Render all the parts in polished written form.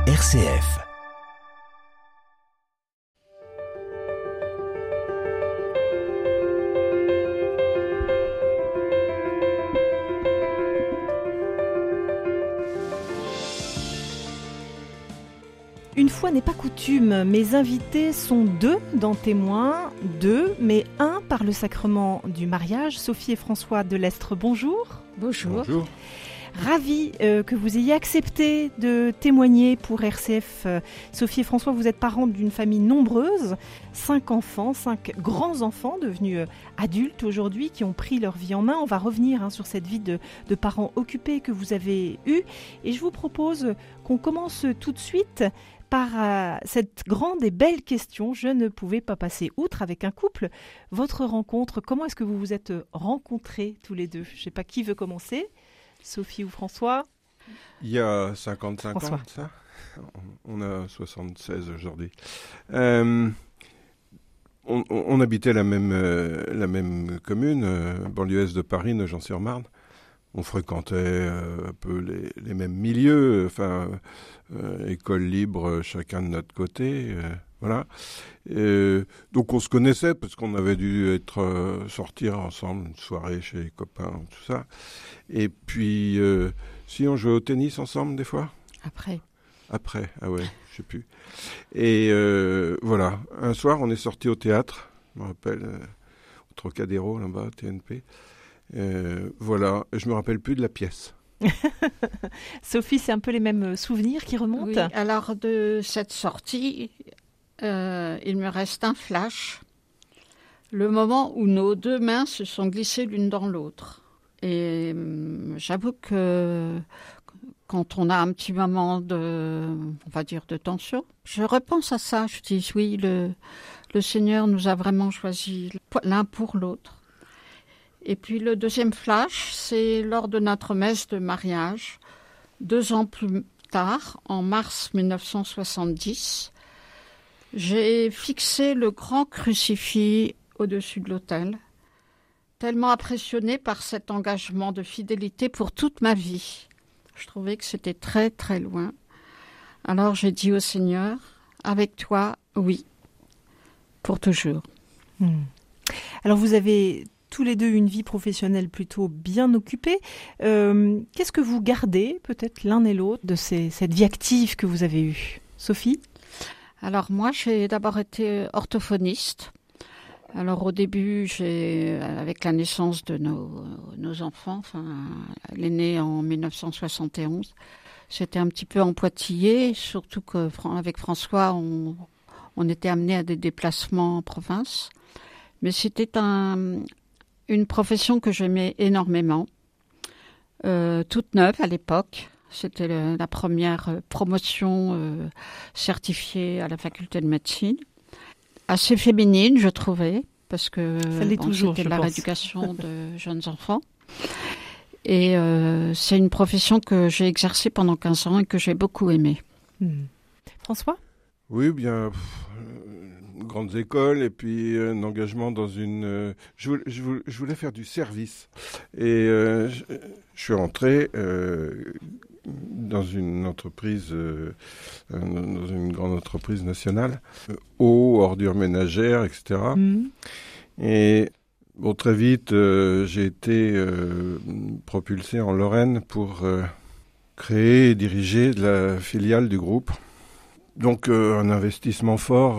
RCF. Une fois n'est pas coutume, mes invités sont deux dans Témoins, deux, mais un par le sacrement du mariage. Sophie et François Delestre, bonjour. Bonjour. Bonjour. Ravi que vous ayez accepté de témoigner pour RCF. Sophie et François, vous êtes parents d'une famille nombreuse, 5 enfants, 5 grands-enfants devenus adultes aujourd'hui qui ont pris leur vie en main. On va revenir sur cette vie de parents occupés que vous avez eue. Et je vous propose qu'on commence tout de suite par cette grande et belle question. Je ne pouvais pas passer outre avec un couple. Votre rencontre, comment est-ce que vous vous êtes rencontrés tous les deux ? Je ne sais pas qui veut commencer. Sophie ou François ? Il y a 55 François. ans, ça. On a 76 aujourd'hui. On habitait la même commune, banlieue est de Paris, Nogent-sur-Marne. On fréquentait un peu les mêmes milieux, école libre, chacun de notre côté. Voilà. Donc on se connaissait parce qu'on avait dû sortir ensemble une soirée chez les copains, tout ça. Et puis, si on jouait au tennis ensemble des fois. Après, Ah ouais, je sais plus. Et voilà, un soir on est sorti au théâtre, je me rappelle, au Trocadéro là-bas, TNP. Voilà, je me rappelle plus de la pièce. Sophie, c'est un peu les mêmes souvenirs qui remontent ? Oui, alors de cette sortie, il me reste un flash. Le moment où nos deux mains se sont glissées l'une dans l'autre. Et j'avoue que quand on a un petit moment de tension, je repense à ça. Je dis oui, le Seigneur nous a vraiment choisis l'un pour l'autre. Et puis le deuxième flash, c'est lors de notre messe de mariage, 2 ans plus tard, en mars 1970, j'ai fixé le grand crucifix au-dessus de l'autel, tellement impressionnée par cet engagement de fidélité pour toute ma vie. Je trouvais que c'était très très loin. Alors j'ai dit au Seigneur, avec toi, oui, pour toujours. Alors vous avez tous les deux une vie professionnelle plutôt bien occupée. Qu'est-ce que vous gardez, peut-être l'un et l'autre, de cette vie active que vous avez eue ? Sophie ? Alors moi, j'ai d'abord été orthophoniste. Alors au début, avec la naissance de nos enfants, l'aîné en 1971, j'étais un petit peu en Poitillé, surtout qu'avec François, on était amenés à des déplacements en province. Mais c'était une profession que j'aimais énormément, toute neuve à l'époque. C'était la première promotion certifiée à la faculté de médecine. Assez féminine, je trouvais, parce que c'était de la rééducation de jeunes enfants. Et c'est une profession que j'ai exercée pendant 15 ans et que j'ai beaucoup aimée. François ? Oui, bien, grandes écoles et puis un engagement dans une... Je voulais faire du service. Et je suis rentré dans une entreprise, dans une grande entreprise nationale, eau, ordures ménagères, etc. Et bon, très vite, j'ai été propulsé en Lorraine pour créer et diriger de la filiale du groupe. Donc un investissement fort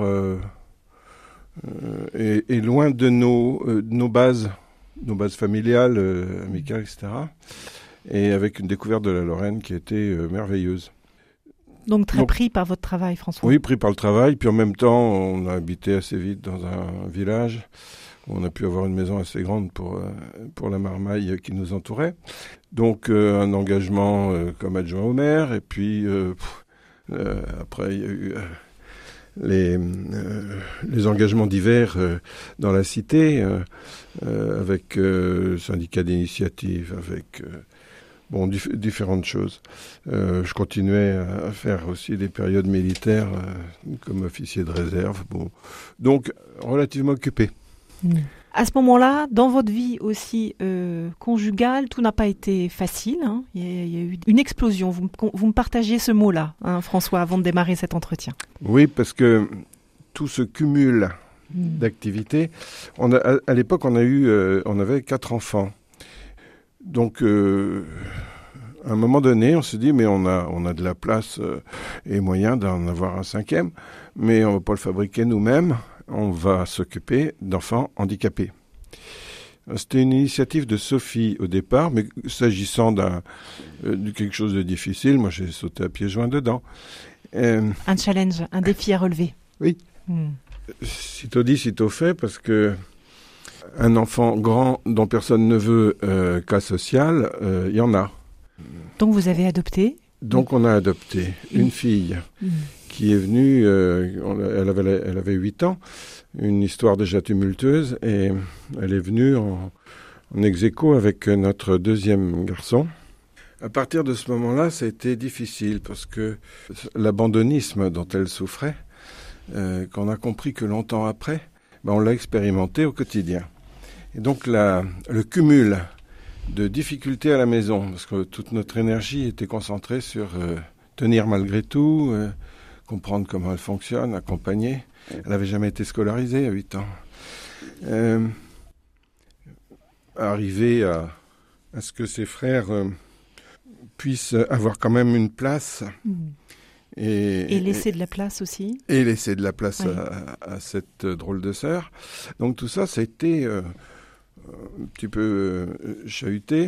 et loin de nos bases familiales, amicales, etc. Et avec une découverte de la Lorraine qui était merveilleuse. Donc pris par votre travail, François ? Oui, pris par le travail. Puis en même temps, on a habité assez vite dans un village où on a pu avoir une maison assez grande pour la marmaille qui nous entourait. Donc un engagement comme adjoint au maire. Et puis après, il y a eu les engagements divers dans la cité, avec syndicat d'initiative, avec différentes choses. Je continuais à faire aussi des périodes militaires comme officier de réserve. Donc, relativement occupé. À ce moment-là, dans votre vie aussi conjugale, tout n'a pas été facile. Hein. Il y a eu une explosion. Vous me partagiez ce mot-là, hein, François, avant de démarrer cet entretien. Oui, parce que tout se cumule d'activités. À l'époque, on avait 4 enfants. Donc, à un moment donné, on se dit, mais on a de la place et moyen d'en avoir un 5e, mais on ne va pas le fabriquer nous-mêmes. On va s'occuper d'enfants handicapés. C'était une initiative de Sophie au départ, mais s'agissant de quelque chose de difficile, moi j'ai sauté à pieds joints dedans. Un challenge, un défi à relever. Oui. Sitôt dit, sitôt fait, parce que un enfant grand dont personne ne veut cas social, il y en a. Donc vous avez adopté ? Donc on a adopté une fille qui est venue, elle avait 8 ans, une histoire déjà tumultueuse, et elle est venue en ex-aequo avec notre 2e garçon. À partir de ce moment-là, ça a été difficile, parce que l'abandonnisme dont elle souffrait, qu'on a compris que longtemps après, on l'a expérimenté au quotidien. Et donc le cumul de difficultés à la maison, parce que toute notre énergie était concentrée sur tenir malgré tout, comprendre comment elle fonctionne, accompagner. Elle n'avait jamais été scolarisée à 8 ans. Arriver à ce que ses frères puissent avoir quand même une place. Et laisser de la place aussi. Et laisser de la place à cette drôle de sœur. Donc tout ça, ça a été un petit peu chahuté.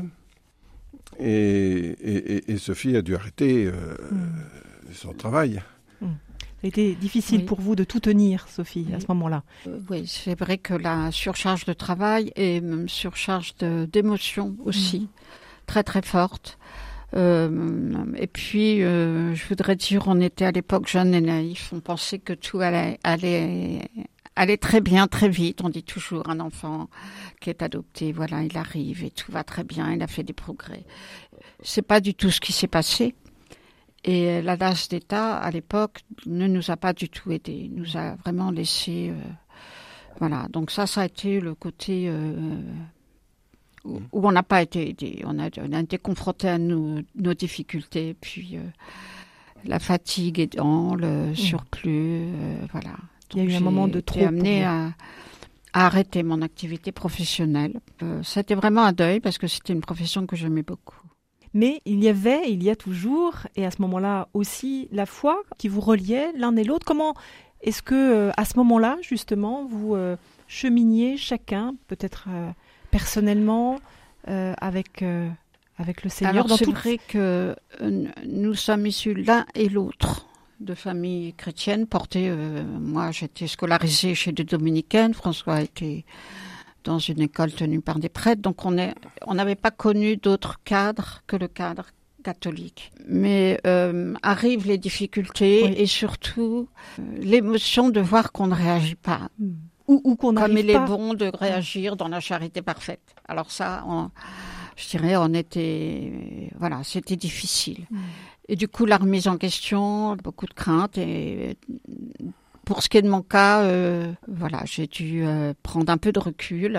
Et Sophie a dû arrêter son travail. Ça a été difficile pour vous de tout tenir, Sophie, à ce moment-là. Oui, c'est vrai que la surcharge de travail et même surcharge d'émotions aussi, très très forte. Et puis, je voudrais dire, on était à l'époque jeunes et naïfs, on pensait que tout allait très bien, très vite. On dit toujours, un enfant qui est adopté, voilà, il arrive et tout va très bien, il a fait des progrès. C'est pas du tout ce qui s'est passé. Et la DAS d'État, à l'époque, ne nous a pas du tout aidés. Il nous a vraiment laissé... voilà, donc ça a été le côté où on n'a pas été aidés. On a été confrontés à nos difficultés, puis la fatigue aidant, le surplus, voilà. Donc, il y a eu un moment de trop. J'ai été amenée à arrêter mon activité professionnelle. C'était vraiment un deuil, parce que c'était une profession que j'aimais beaucoup. Mais il y a toujours, et à ce moment-là aussi, la foi qui vous reliait l'un et l'autre. Comment est-ce que, à ce moment-là, justement, vous cheminiez chacun, peut-être personnellement, avec le Seigneur? Alors, c'est vrai que nous sommes issus l'un et l'autre de familles chrétiennes portées. Moi, j'étais scolarisée chez des dominicaines. François était dans une école tenue par des prêtres. Donc, on n'avait pas connu d'autre cadre que le cadre catholique. Mais arrivent les difficultés et surtout l'émotion de voir qu'on ne réagit pas. Ou qu'on n'arrive pas. Comme il est bon de réagir dans la charité parfaite. Alors ça, je dirais, voilà, c'était difficile. Et du coup, la remise en question, beaucoup de craintes. Et pour ce qui est de mon cas, voilà, j'ai dû prendre un peu de recul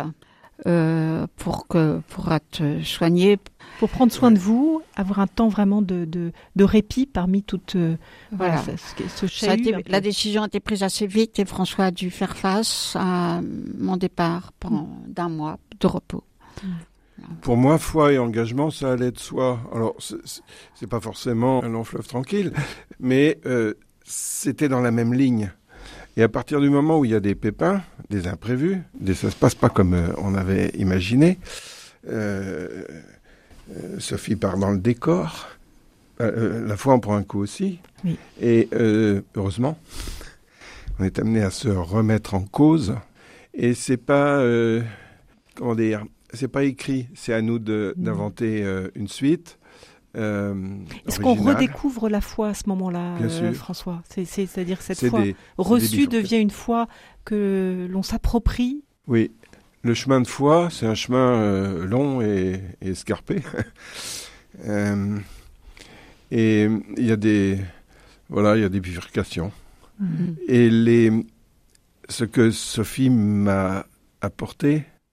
pour être soignée. Pour prendre soin de vous, avoir un temps vraiment de répit parmi toute voilà. ce chahut. La décision a été prise assez vite et François a dû faire face à mon départ pendant d'un mois de repos. Pour moi, foi et engagement, ça allait de soi. Alors, c'est pas forcément un long fleuve tranquille, mais c'était dans la même ligne. Et à partir du moment où il y a des pépins, des imprévus, ça se passe pas comme on avait imaginé, Sophie part dans le décor, la foi en prend un coup aussi, oui. Et heureusement, on est amené à se remettre en cause, et c'est pas, comment dire, c'est pas écrit, c'est à nous d'inventer une suite. Est-ce qu'on redécouvre la foi à ce moment-là, François? C'est-à-dire cette foi reçue devient une foi que l'on s'approprie? Oui, le chemin de foi, c'est un chemin long et escarpé. Et il y a des bifurcations. Et ce que Sophie m'a apporté,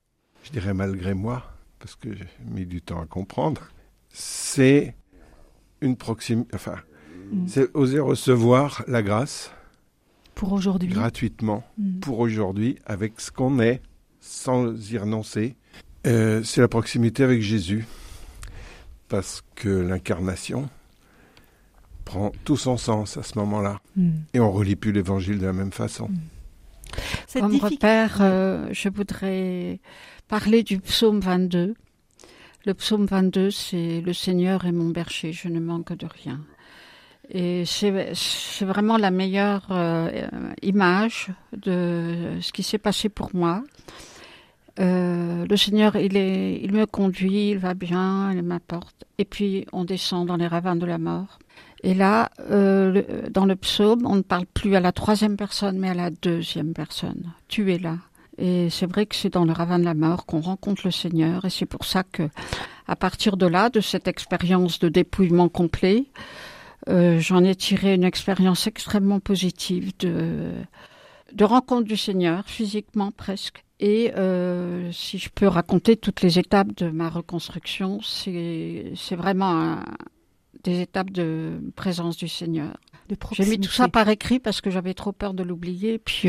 je dirais malgré moi, parce que j'ai mis du temps à comprendre, c'est une proximité, c'est oser recevoir la grâce pour aujourd'hui, gratuitement, pour aujourd'hui, avec ce qu'on est, sans y renoncer. C'est la proximité avec Jésus, parce que l'incarnation prend tout son sens à ce moment-là, et on ne relit plus l'évangile de la même façon. Comme repère, je voudrais parler du psaume 22. Le psaume 22, c'est « Le Seigneur est mon berger, je ne manque de rien ». Et c'est vraiment la meilleure image de ce qui s'est passé pour moi. Le Seigneur, il me conduit, il va bien, il m'apporte. Et puis, on descend dans les ravins de la mort. Et là, dans le psaume, on ne parle plus à la troisième personne, mais à la deuxième personne. Tu es là. Et c'est vrai que c'est dans le ravin de la mort qu'on rencontre le Seigneur. Et c'est pour ça que, à partir de là, de cette expérience de dépouillement complet, j'en ai tiré une expérience extrêmement positive de rencontre du Seigneur, physiquement presque. Et si je peux raconter toutes les étapes de ma reconstruction, c'est vraiment des étapes de présence du Seigneur. J'ai mis tout ça par écrit parce que j'avais trop peur de l'oublier. Puis,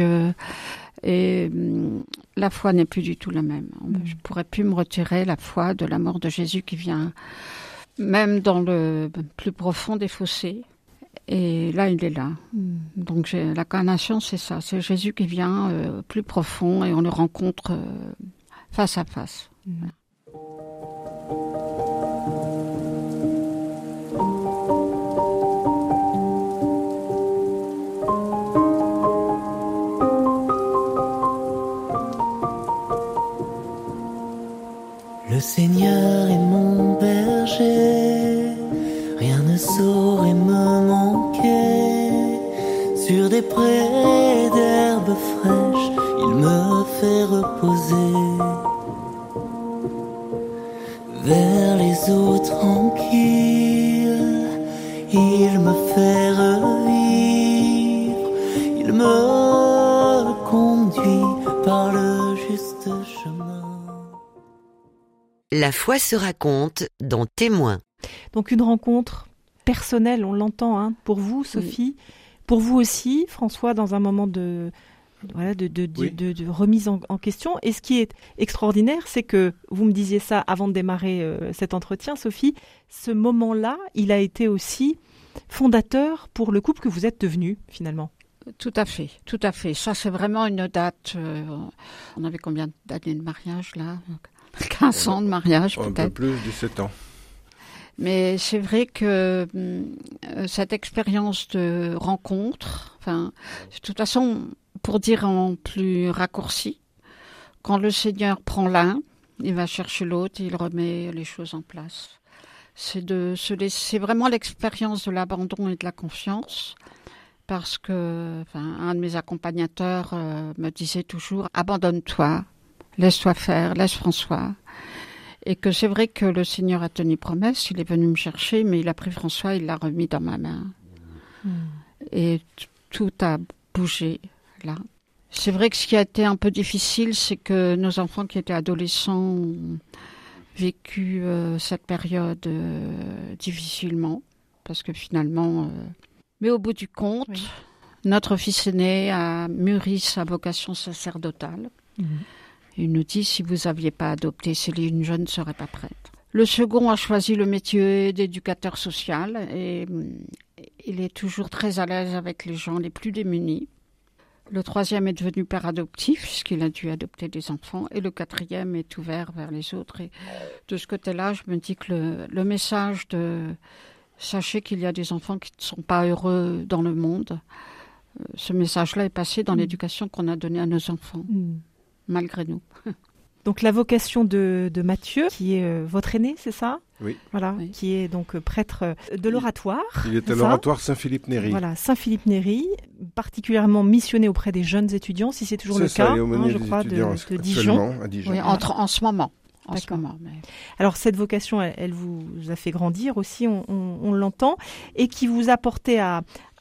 la foi n'est plus du tout la même. Je ne pourrais plus me retirer la foi de la mort de Jésus qui vient même dans le plus profond des fossés. Et là, il est là. Donc, l'incarnation, c'est ça. C'est Jésus qui vient plus profond et on le rencontre face à face. Le Seigneur est mon berger, rien ne saurait me manquer. Sur des prés d'herbes fraîches, il me fait reposer. Vers les eaux tranquilles, il me fait revivre. Il me conduit par le juste chemin. La foi se raconte dans Témoins. Donc une rencontre personnelle, on l'entend, pour vous, Sophie, pour vous aussi, François, dans un moment de remise en question. Et ce qui est extraordinaire, c'est que, vous me disiez ça avant de démarrer cet entretien, Sophie, ce moment-là, il a été aussi fondateur pour le couple que vous êtes devenu, finalement. Tout à fait, tout à fait. Ça, c'est vraiment une date. On avait combien d'années de mariage, là ? 15 ans de mariage, peut-être. Un peu plus, 17 ans. Mais c'est vrai que cette expérience de rencontre, de toute façon, pour dire en plus raccourci, quand le Seigneur prend l'un, il va chercher l'autre et il remet les choses en place. C'est vraiment l'expérience de l'abandon et de la confiance, parce que un de mes accompagnateurs me disait toujours « Abandonne-toi, laisse-toi faire, laisse François ». Et que c'est vrai que le Seigneur a tenu promesse, il est venu me chercher, mais il a pris François, il l'a remis dans ma main. Et tout a bougé là. C'est vrai que ce qui a été un peu difficile, c'est que nos enfants qui étaient adolescents ont vécu cette période difficilement, parce que finalement... Mais au bout du compte, notre fils aîné a mûri sa vocation sacerdotale. Il nous dit, si vous n'aviez pas adopté Céline, je ne serais pas prêtre. Le second a choisi le métier d'éducateur social et il est toujours très à l'aise avec les gens les plus démunis. Le troisième est devenu père adoptif, puisqu'il a dû adopter des enfants. Et le quatrième est ouvert vers les autres. Et de ce côté-là, je me dis que le message de « sachez qu'il y a des enfants qui ne sont pas heureux dans le monde », ce message-là est passé dans l'éducation qu'on a donnée à nos enfants. Malgré nous. Donc la vocation de Mathieu, qui est votre aîné, c'est ça ? Oui. Voilà, oui. Qui est donc prêtre de l'oratoire. Il est à l'oratoire Saint-Philippe-Néry. Voilà, Saint-Philippe-Néry, particulièrement missionné auprès des jeunes étudiants, si c'est toujours le cas, je crois, de Dijon. À Dijon. Oui, en ce moment. Alors cette vocation, elle vous a fait grandir aussi, on l'entend, et qui vous a porté à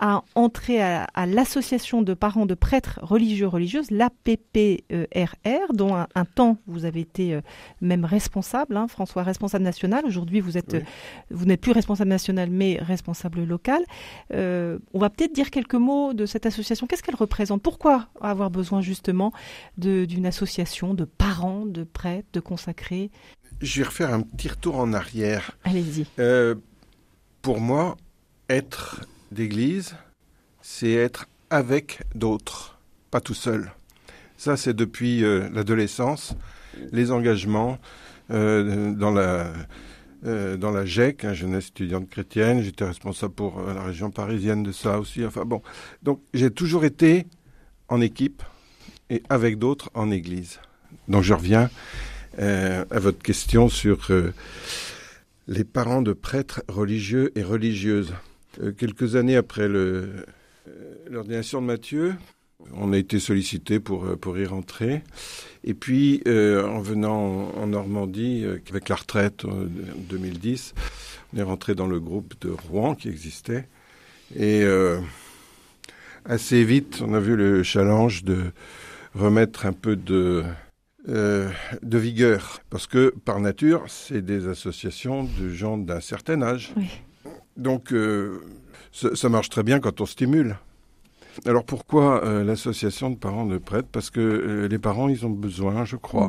à entrer à l'association de parents de prêtres religieuses, l'APPRR, dont un temps vous avez été même responsable, hein, François, responsable national. Aujourd'hui, vous n'êtes plus responsable national, mais responsable local. On va peut-être dire quelques mots de cette association. Qu'est-ce qu'elle représente? Pourquoi avoir besoin justement d'une association de parents, de prêtres, de consacrés? Je vais refaire un petit retour en arrière. Allez-y. Pour moi, être d'église, c'est être avec d'autres, pas tout seul. Ça, c'est depuis l'adolescence, les engagements dans la GEC, jeunesse étudiante chrétienne. J'étais responsable pour la région parisienne de ça aussi. Enfin bon, donc j'ai toujours été en équipe et avec d'autres en église. Donc je reviens à votre question sur les parents de prêtres religieux et religieuses. Quelques années après l'ordination de Matthieu, on a été sollicité pour y rentrer. Et puis, en venant en Normandie, avec la retraite en 2010, on est rentré dans le groupe de Rouen qui existait. Et assez vite, on a vu le challenge de remettre un peu de vigueur. Parce que, par nature, c'est des associations de gens d'un certain âge. Oui. Donc, ça marche très bien quand on stimule. Alors, pourquoi l'association de parents de prêtres? Parce que les parents, ils ont besoin, je crois,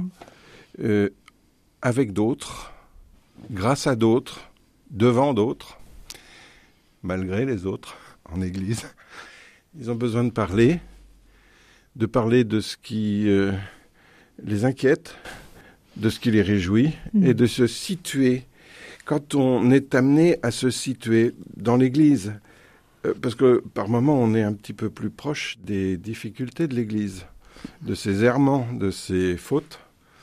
avec d'autres, grâce à d'autres, devant d'autres, malgré les autres, en Église. Ils ont besoin de parler de ce qui les inquiète, de ce qui les réjouit, et de se situer. Quand on est amené à se situer dans l'Église, parce que par moments on est un petit peu plus proche des difficultés de l'Église, de ses errements, de ses fautes,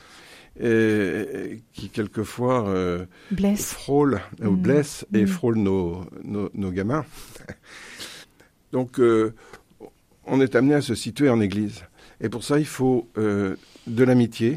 qui quelquefois frôlent ou blessent et frôlent nos gamins. Donc on est amené à se situer en Église. Et pour ça il faut de l'amitié,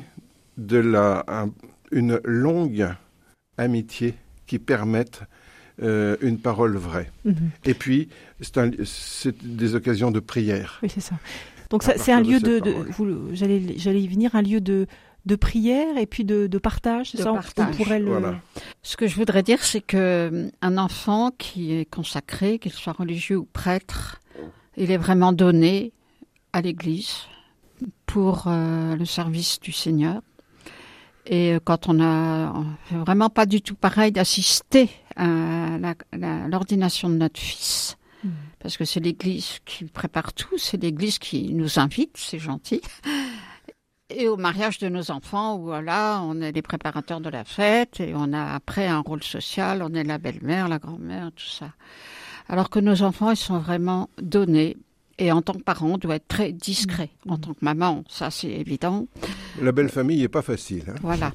une longue amitié qui permette une parole vraie. Et puis, c'est des occasions de prière. Oui, c'est ça. Donc, c'est un lieu j'allais y venir, un lieu de prière et puis de partage. C'est ça, partage. On pourrait Voilà. Ce que je voudrais dire, c'est qu'un enfant qui est consacré, qu'il soit religieux ou prêtre, il est vraiment donné à l'Église pour le service du Seigneur. Et quand on fait vraiment pas du tout pareil d'assister à l'ordination de notre fils, parce que c'est l'Église qui prépare tout, c'est l'Église qui nous invite, c'est gentil. Et au mariage de nos enfants, où voilà, on est les préparateurs de la fête, et on a après un rôle social, on est la belle-mère, la grand-mère, tout ça. Alors que nos enfants, ils sont vraiment donnés. Et en tant que parent, on doit être très discret. En tant que maman, ça c'est évident. La belle famille n'est pas facile. Hein. Voilà.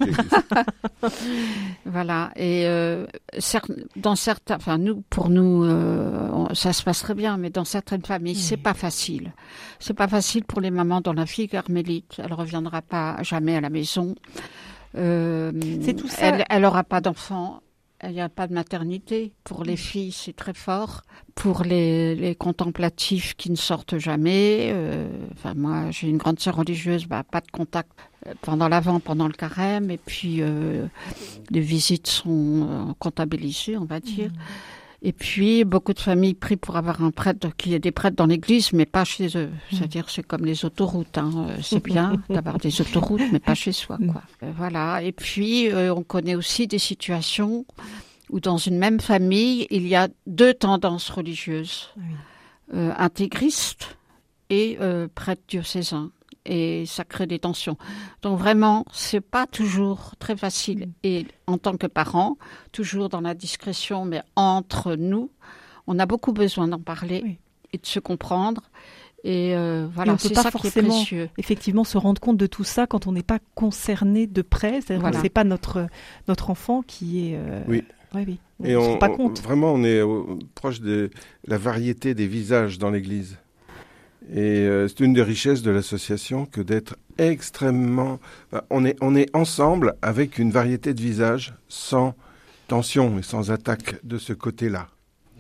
Voilà. Et dans certains, enfin pour nous, ça se passe très bien, mais dans certaines familles, c'est pas facile. C'est pas facile pour les mamans dont la fille carmélite, elle reviendra pas jamais à la maison. C'est tout ça. Elle aura pas d'enfant. Il n'y a pas de maternité. Pour les filles, c'est très fort. Pour les contemplatifs qui ne sortent jamais, moi, j'ai une grande sœur religieuse, pas de contact pendant l'Avent, pendant le carême, et puis les visites sont comptabilisées, on va dire. Et puis, beaucoup de familles prient pour avoir un prêtre, qu'il y ait des prêtres dans l'église, mais pas chez eux. C'est-à-dire, c'est comme les autoroutes. C'est bien d'avoir des autoroutes, mais pas chez soi, quoi. Voilà. Et puis, on connaît aussi des situations où, dans une même famille, il y a deux tendances religieuses. Intégristes et prêtres diocésains. Et ça crée des tensions. Donc vraiment, c'est pas toujours très facile. Et en tant que parents, toujours dans la discrétion, mais entre nous, on a beaucoup besoin d'en parler et de se comprendre. Et voilà, c'est ça qui est précieux. Effectivement, se rendre compte de tout ça quand on n'est pas concerné de près. C'est-à-dire que c'est pas notre enfant qui est. Oui. Et on se rend pas compte. Vraiment, on est proche de la variété des visages dans l'Église. Et c'est une des richesses de l'association que d'être extrêmement... on est ensemble avec une variété de visages sans tension et sans attaque de ce côté-là.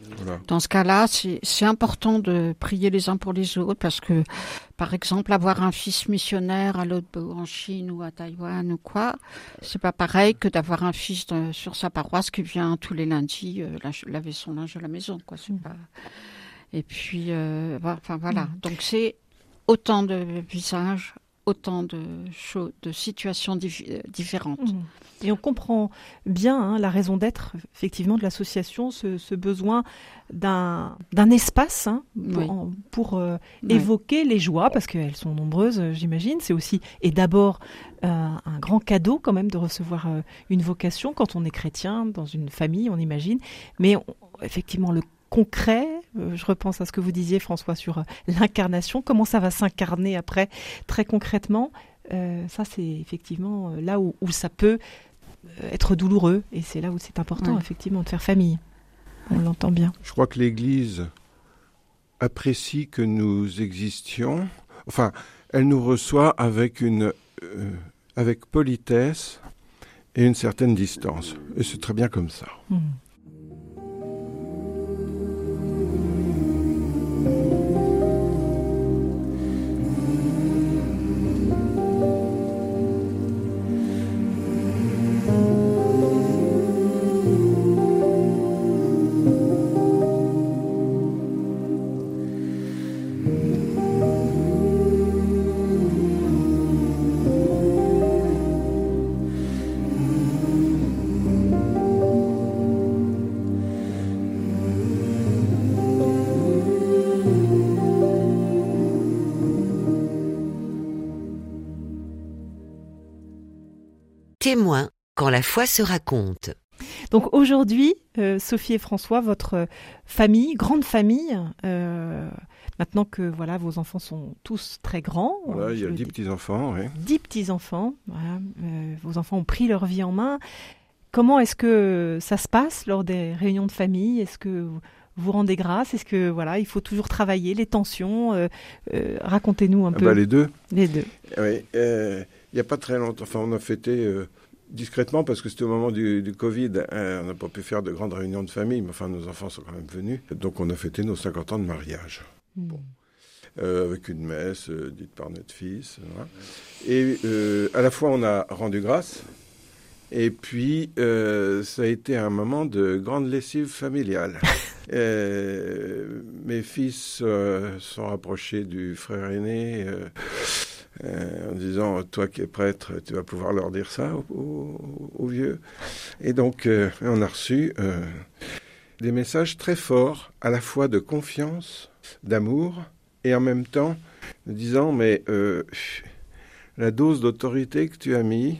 Voilà. Dans ce cas-là, c'est important de prier les uns pour les autres parce que, par exemple, avoir un fils missionnaire à l'autre bout, en Chine ou à Taïwan ou quoi, c'est pas pareil que d'avoir un fils sur sa paroisse qui vient tous les lundis laver son linge à la maison, quoi. C'est pas... Et puis, voilà. Donc c'est autant de visages, autant de choses, de situations différentes. Et on comprend bien la raison d'être, effectivement, de l'association, ce besoin d'un espace pour évoquer les joies, parce qu'elles sont nombreuses, j'imagine. C'est aussi, et d'abord, un grand cadeau quand même de recevoir une vocation quand on est chrétien, dans une famille, on imagine. Mais effectivement, le concret, je repense à ce que vous disiez, François, sur l'incarnation, comment ça va s'incarner après, très concrètement, ça c'est effectivement là où ça peut être douloureux, et c'est là où c'est important, effectivement, de faire famille. On l'entend bien. Je crois que l'Église apprécie que nous existions, enfin, elle nous reçoit avec politesse et une certaine distance, et c'est très bien comme ça. Témoin, quand la foi se raconte. Donc aujourd'hui, Sophie et François, votre famille, grande famille, maintenant que voilà, vos enfants sont tous très grands. Voilà, il y a 10 petits-enfants. Oui. 10 petits-enfants. Voilà, vos enfants ont pris leur vie en main. Comment est-ce que ça se passe lors des réunions de famille ? Est-ce que vous rendez grâce ? Est-ce que voilà, il faut toujours travailler les tensions ? Racontez-nous un peu. Les deux. Les deux. Oui. Il n'y a pas très longtemps, enfin on a fêté discrètement parce que c'était au moment du Covid, on n'a pas pu faire de grandes réunions de famille, mais enfin nos enfants sont quand même venus. Donc on a fêté nos 50 ans de mariage. Bon. Avec une messe dite par notre fils. Voilà. Et à la fois on a rendu grâce, et puis ça a été un moment de grande lessive familiale. Mes fils sont rapprochés du frère aîné, en disant, toi qui es prêtre, tu vas pouvoir leur dire ça aux vieux. Et donc, on a reçu des messages très forts, à la fois de confiance, d'amour, et en même temps, disant, mais la dose d'autorité que tu as mis,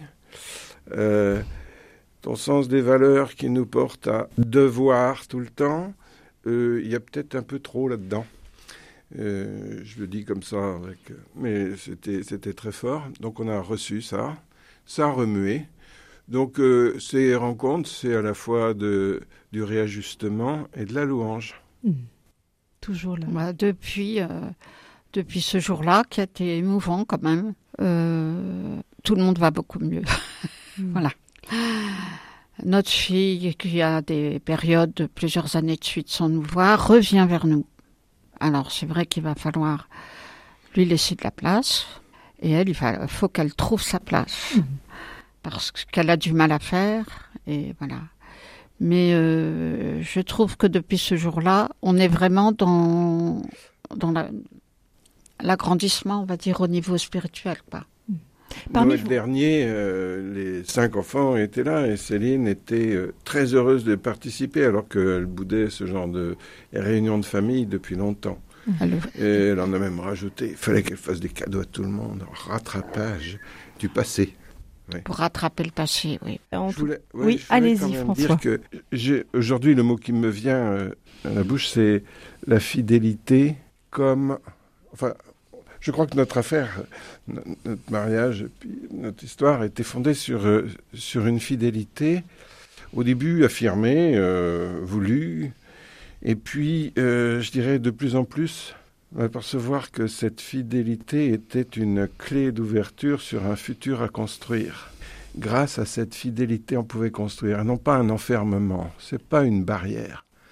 ton sens des valeurs qui nous porte à devoir tout le temps, il y a peut-être un peu trop là-dedans. Je le dis comme ça, mais c'était très fort. Donc on a reçu ça a remué. Donc ces rencontres, c'est à la fois du réajustement et de la louange. Toujours là. Depuis ce jour-là, qui a été émouvant quand même, tout le monde va beaucoup mieux. Voilà. Notre fille, qui a des périodes de plusieurs années de suite sans nous voir, revient vers nous. Alors, c'est vrai qu'il va falloir lui laisser de la place. Et elle, il faut qu'elle trouve sa place. Parce qu'elle a du mal à faire. Et voilà. Mais je trouve que depuis ce jour-là, on est vraiment dans l'agrandissement, on va dire, au niveau spirituel, quoi. Noël dernier, les 5 enfants étaient là et Céline était très heureuse de participer alors qu'elle boudait ce genre de réunion de famille depuis longtemps. Et elle en a même rajouté, il fallait qu'elle fasse des cadeaux à tout le monde, un rattrapage du passé. Ouais. Pour rattraper le passé, oui. Je voulais allez-y François. Dire que aujourd'hui, le mot qui me vient à la bouche, c'est la fidélité comme... Enfin, je crois que notre affaire, notre mariage, puis notre histoire était fondée sur une fidélité, au début affirmée, voulue, et puis, je dirais, de plus en plus, on va percevoir que cette fidélité était une clé d'ouverture sur un futur à construire. Grâce à cette fidélité, on pouvait construire, non pas un enfermement, c'est pas une barrière.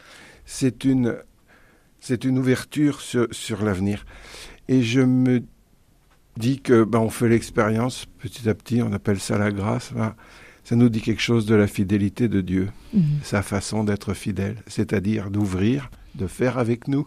c'est une ouverture sur l'avenir. Et je me dis que on fait l'expérience petit à petit, on appelle ça la grâce. Ça nous dit quelque chose de la fidélité de Dieu, sa façon d'être fidèle, c'est-à-dire d'ouvrir, de faire avec nous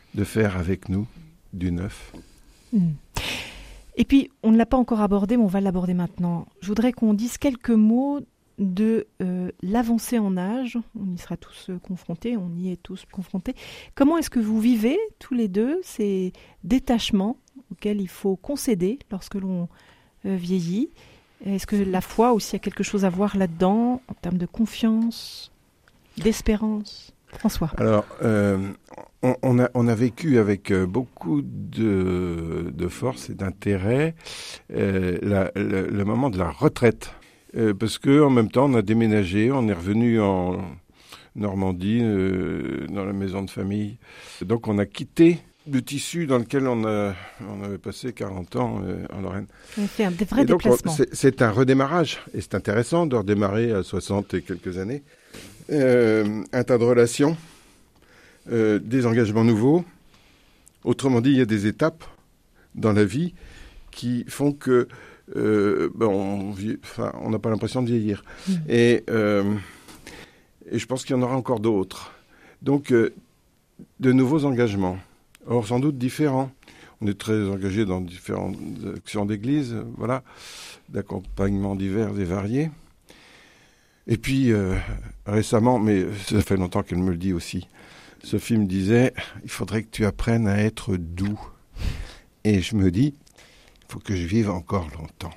du neuf. Et puis, on ne l'a pas encore abordé, mais on va l'aborder maintenant. Je voudrais qu'on dise quelques mots de l'avancée en âge. On y sera tous confrontés, on y est tous confrontés. Comment est-ce que vous vivez, tous les deux, ces détachements auxquels il faut concéder lorsque l'on vieillit? Est-ce que la foi aussi a quelque chose à voir là-dedans, en termes de confiance, d'espérance? François. Alors, on a vécu avec beaucoup de force et d'intérêt le moment de la retraite. Parce qu'en même temps, on a déménagé, on est revenu en Normandie, dans la maison de famille. Donc, on a quitté le tissu dans lequel on avait passé 40 ans en Lorraine. On a fait un vrai déplacement. C'est un redémarrage. Et c'est intéressant de redémarrer à 60 et quelques années. Un tas de relations, des engagements nouveaux. Autrement dit, il y a des étapes dans la vie qui font que on n'a pas l'impression de vieillir. Et je pense qu'il y en aura encore d'autres. Donc, de nouveaux engagements. Or, sans doute différents. On est très engagés dans différentes actions d'église, d'accompagnement divers et variés. Et puis, récemment, mais ça fait longtemps qu'elle me le dit aussi, Sophie me disait, il faudrait que tu apprennes à être doux. Et je me dis, il faut que je vive encore longtemps.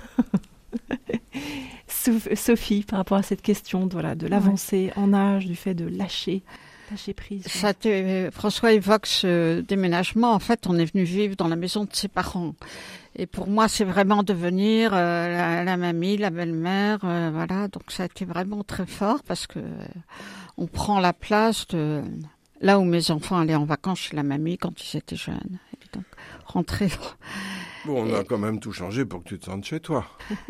Sophie, par rapport à cette question de l'avancée en âge, du fait de lâcher prise. François évoque ce déménagement. En fait, on est venu vivre dans la maison de ses parents. Et pour moi, c'est vraiment devenir la mamie, la belle-mère. Donc ça a été vraiment très fort parce que on prend la place de là où mes enfants allaient en vacances chez la mamie quand ils étaient jeunes. Et donc, rentrer... Bon, on a quand même tout changé pour que tu te sentes chez toi.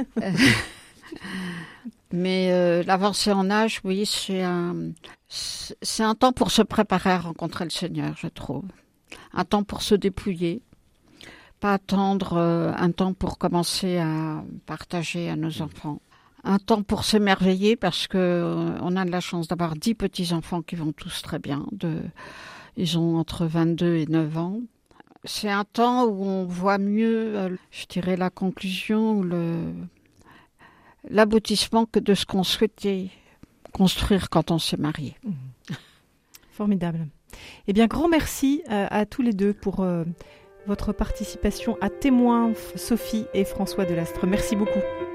Mais l'avancée en âge, oui, c'est un temps pour se préparer à rencontrer le Seigneur, je trouve. Un temps pour se dépouiller. Pas attendre un temps pour commencer à partager à nos enfants. Un temps pour s'émerveiller parce que on a de la chance d'avoir 10 petits-enfants qui vont tous très bien. Ils ont entre 22 et 9 ans. C'est un temps où on voit mieux, je dirais, la conclusion, l'aboutissement que de ce qu'on souhaitait construire quand on s'est marié. Formidable. Eh bien, grand merci à tous les deux pour votre participation à Témoins, Sophie et François Delastre. Merci beaucoup.